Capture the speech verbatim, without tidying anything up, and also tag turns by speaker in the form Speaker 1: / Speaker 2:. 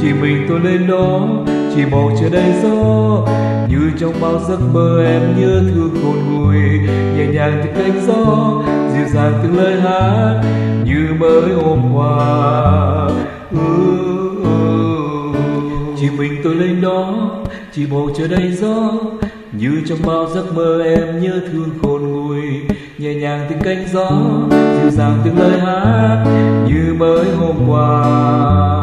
Speaker 1: chỉ mình tôi lên đó, chỉ bầu trời đầy gió. Như trong bao giấc mơ em nhớ thương khôn nguôi, nhẹ nhàng từng cánh gió, dịu dàng từng lời hát như mới hôm qua. ừ, ừ. Chỉ mình tôi lên đó, chỉ bầu trời đầy gió. Như trong bao giấc mơ em nhớ thương khôn nguôi, nhẹ nhàng từng cánh gió, dịu dàng từng lời hát như mới hôm qua.